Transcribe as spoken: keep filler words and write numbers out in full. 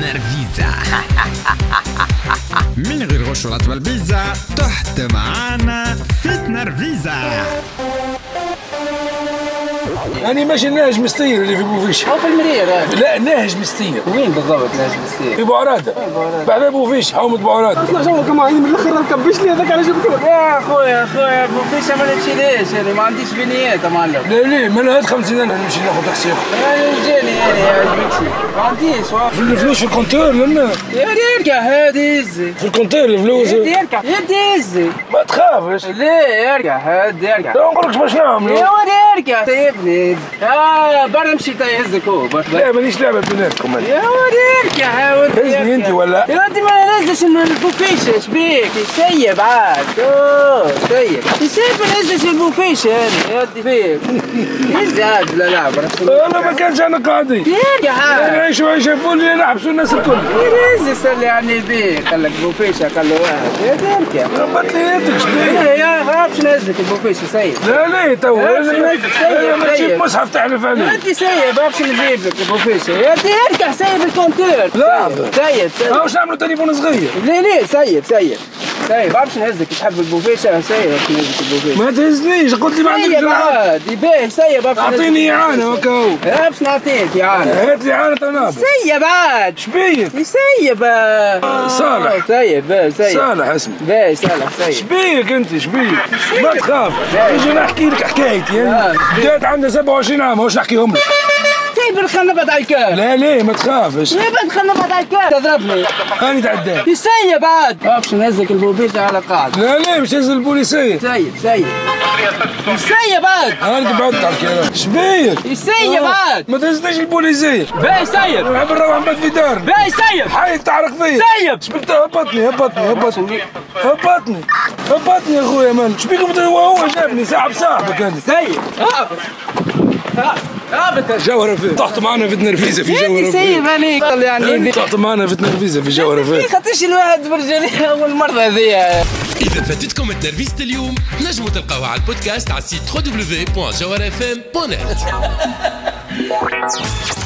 نرفيزة. من غير غش ولا تبلبيزة تحت معانا في نرفيزة. أنا ماشي ناهج مستير اللي في بوفيش. هو في المرير هذا. لا ناهج مستير. وين بالضبط ناهج مستير؟ في بوعرادة. بعد بوفيش حومة بوعرادة. اطلع جوا كمان من الآخر ما كبش لي هذاك على جبتوه. يا خويا خويا بوفيش ما نمشيليش أنا ما عنديش بنيات يا معلم. لا ليه ما أنا هاد خمسين أنا نمشي ناخذ تاكسي. أنا جاني أنا يا جميكسي ما عنديش. في الفلوس في الكونتور لنا. يا يرجع هادي يزي. في الكونتور الفلوس. يرجع يدي يزي. ما تخافش. ليه يرجع هادي يرجع. لا ما نقولكش باش نعملوا. يا ولد يرجع سيبني. آه برا نمشي تيهزك هو. لا مانيش لعبة بيناتكم أنا. يا ولد يرجع يا ولد. هزني أنت ولا؟ يا ولد ما نهزش من البوفيش ايش بيك يسيب عاد. اوه سيب. يسيب ما نهزش البوفيش هاني يا ولدي فيك. هز عاد لا لا أنا ما كانش أنا قاعدين. يرجع عاد. نعيشوا عيشة فل نحبسوا الناس الكل. يهز يسلي عني بيك قال لك بوفيشة قال له واحد. يا تركيا. ربط لي يدك شبيه. يا ها باش نهزك البوفيش سيب. لا لا تو أنا ما تجيب مصحف تحلف عليه. انت سيب باش نجيب لك البوفيشة يا ولدي ارجع سيب الكونتور. لا سيب سيب. واش نعملوا تليفون صغير؟ ليه ليه سيب سيب سيب باش نهزك تحب البوفيشة سيب باش نهزك البوفيشة. ما تهزنيش قلت لي ما عندكش سيب عادي باهي سيب باش اعطيني اعانه وكاو. باش نعطيك اعانة. هات لي اعانه تنابل. سيب عاد. شبيك؟ سيب صالح. سيب سيب صالح اسمي. باهي صالح سيب. شبيك انت شبيك؟ ما تخاف نجي نحكي لك حكايتي انا. بدات عندها سبعة وعشرين عام واش نحكيهم لك؟ سيب الخنبة على الكار. لا لا ما تخافش. سيب الخنبة على الكار. تضربني. هاني تعداك. يسيب عاد. باش نهزك البوفيشة على قاعدة. لا لا مش هز البوليسيه. سيب سيب. يسيب عاد. هاني تبعدت على الكلام. شبيك؟ يسيب عاد. ما تهزنيش البوليسيه. باهي سيب. نحب نروح نبات في دار. باهي سيب. حي تعرق فيا. سيب. شبيك هبطني هبطني هبطني هبطني هبطني يا خويا مالك شبيك هو هو جابني صاحب صاحبك انا. سيب. هابط. هابط. جوهرة فيه طحت معنا في نرفيزة في جوهرة فيه. سيب هنيك يعني. طحت معنا في نرفيزة في جوهرة فيه. خاطرش الواحد برجالي أول مرة هذيا. إذا فاتتكم تنرفيزة اليوم نجموا تلقاوها على البودكاست على السيت دبليو دبليو دبليو بوان جوهر اف ام بوان نت.